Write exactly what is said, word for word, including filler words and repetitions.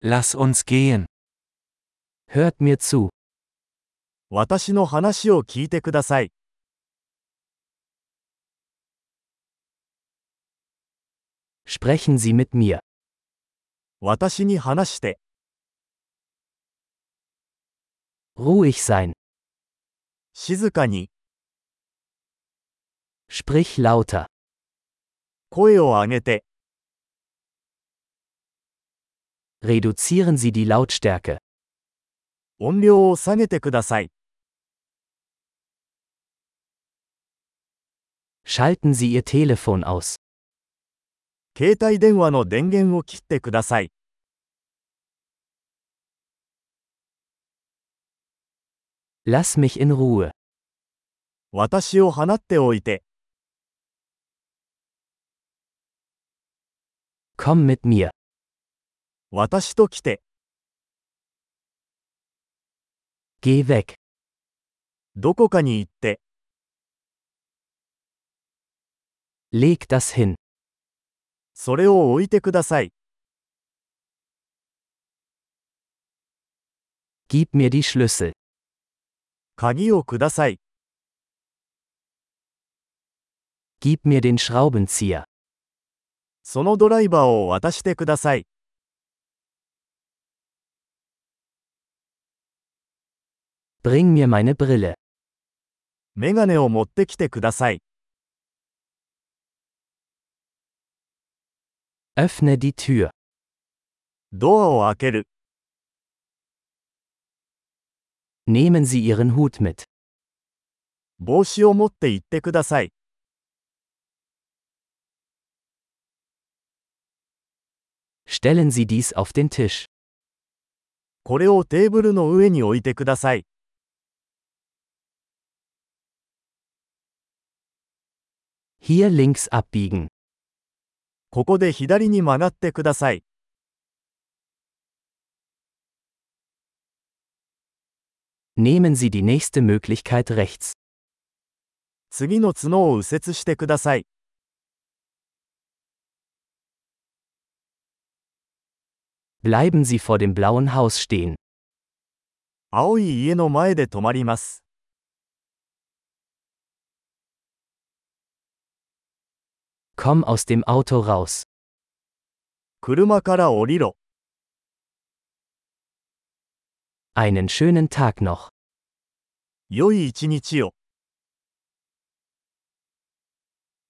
Lass uns gehen. Hört mir zu. 私の話を聞いてください。 Sprechen Sie mit mir. 私に話して。 Ruhig sein. 静かに。 Sprich lauter. 声を上げて。 Reduzieren Sie die Lautstärke. 音量を下げてください。 Schalten Sie Ihr Telefon aus. 携帯電話の電源を切ってください。 Lass mich in Ruhe. 私を放っておいて。 Komm mit mir. 私と来て。 Geh weg. どこかに行って。 Leg das hin. それを置いてください。 Gib mir die Schlüssel. 鍵をください。 Gib mir den Schraubenzieher. そのドライバーを渡してください。 Bring mir meine Brille. メガネを持ってきてください。 Öffne die Tür. ドアを開ける。 Nehmen Sie Ihren Hut mit. 帽子を持って行ってください。 Stellen Sie dies auf den Tisch. これをテーブルの上に置いてください。 Hier links abbiegen. ここで左に曲がってください。 Nehmen Sie die nächste Möglichkeit rechts. 次の角を右折してください。 Bleiben Sie vor dem blauen Haus stehen. 青い家の前で止まります。 Komm aus dem Auto raus. 車から降りろ。 Einen schönen Tag noch. 良い一日を。